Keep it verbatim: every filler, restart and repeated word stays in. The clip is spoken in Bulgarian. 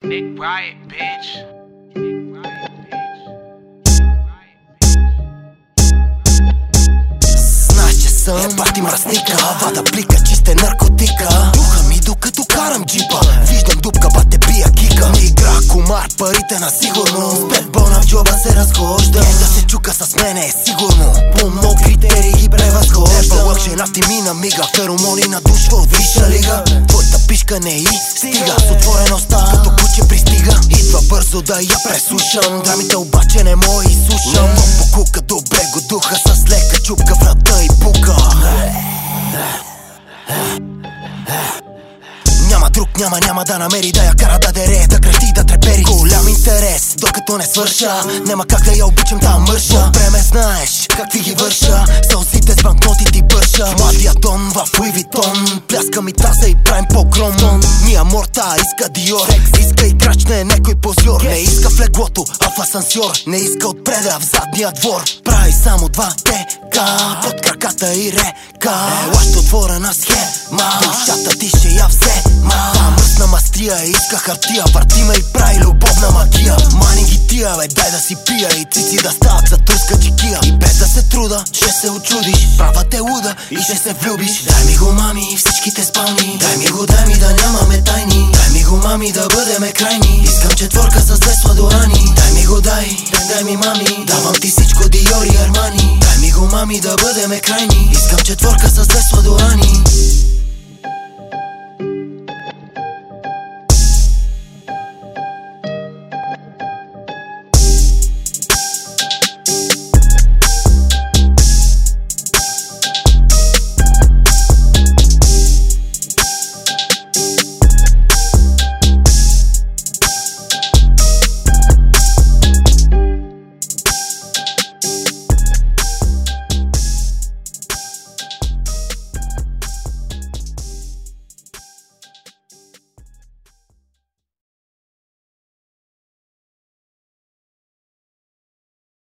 Nick Riot, bitch. Знаеш, че съм бати мръсника, вада блика, чисте наркотика. Духа ми докато карам джипа, виждам дупка, бате бия кика. Не игра комар, парите на сигурно. С петбона в джоба се разхожда. Да се чука с мене е сигурно. По много критерии ги превъзхожда. Еба лък, жена ти ми намига, феромони надушва от висша лига. Твоята пишка не и стига, с отворена уста, като куче пристига. Идва бързо да я пресушам, драмите обаче не мога изслушам. Но покука добре го духа, с лека чупка врата и пука. Няма друг, няма, няма да намери да я кара да дере, да крещи, да трепери. Голям интерес, докато не свърша, няма как да я обичам, да мърша. От време знаеш какви ги върша, сълзите с банкноти ти бърша. Младия тон в Луи Витон, пляска ми таза и правим погром. Ния морта иска Диор, иска и крачне некой позор. Не иска в леглото, а в асансьор, не иска отпреда в задния двор. Прави само два тека, под краката и река. Елащ отворена схема, душата ти ще я взема. Та мръсна мастрия, иска хартия, върти ме и прави любовна магия. Мани ги тия, бе, дай да си пия и цици да стават за турска чекия. И без да се труда, ще се очудиш, права те луда и ще се влюбиш. Дай ми го, мами, всичките спални, дай ми го, дай ми да нямаме тайни. Дай ми го, мами, да бъдеме крайни, искам четворка с две сладорани. Дай ми го, дай, дай, дай ми, мами, давам ти всичко, Диор и Армани. Дай ми го, мами, да бъдеме крайни, искам четворка с две сладорани.